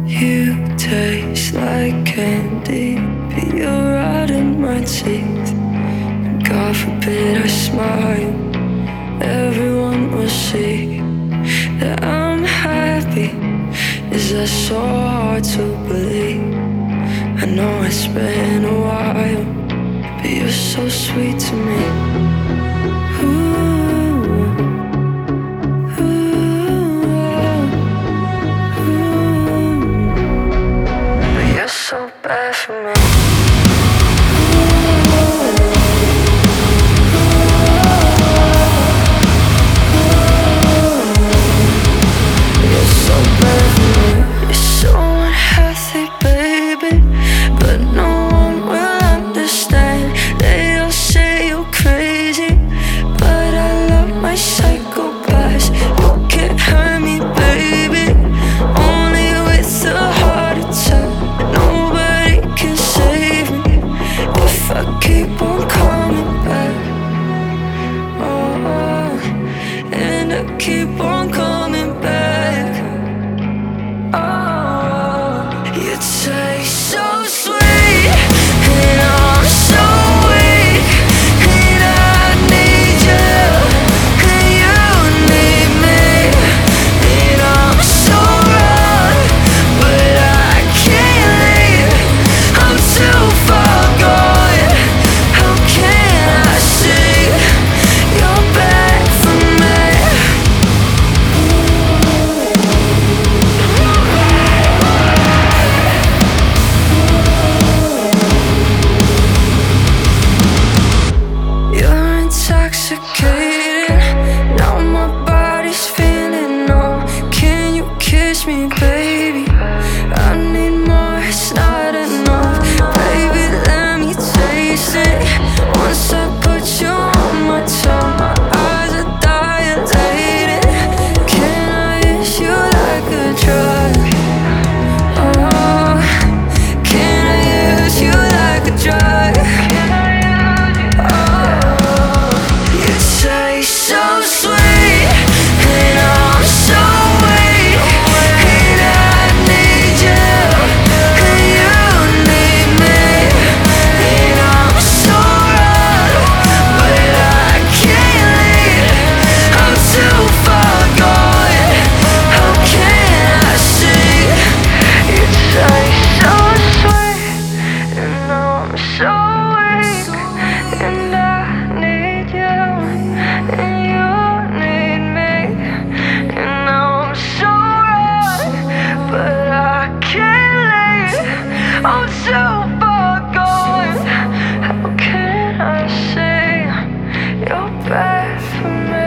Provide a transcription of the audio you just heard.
You taste like candy, but you're right in my teeth. And God forbid I smile, everyone will see that I'm happy. Is that so hard to believe? I know it's been a while, but you're so sweet to me. So bad for me. You're so bad for me. You're so unhealthy, baby, but no one will understand. They all say you're crazy, but I love my psychopaths. You can't hurt me, baby, only with a heart attack. Nobody can save me if I keep on coming back. Oh, and I keep on coming back. Oh, you taste so sweet, and I'm so weak, and I need you, and you need me, and I'm so wrong, but I can't leave. I'm too far gone. How can I see you're back for me? You're intoxicating. Now my body's feeling numb. Can you kiss me, baby? I need more, it's not enough. Baby, let me taste it. Once I put you on my tongue, my eyes are dilated. Can I use you like a drug? Oh, can I use you like a drug? Oh, you taste so sweet, and I'm so weak, and I need you, and you need me, and I'm so wrong, but I can't leave. I'm too far gone. How can I see? You taste so sweet, and I'm so weak, and I need you, and you need me, and I'm so wrong, but I can't leave. I'm too far gone. How can I say you're bad for me?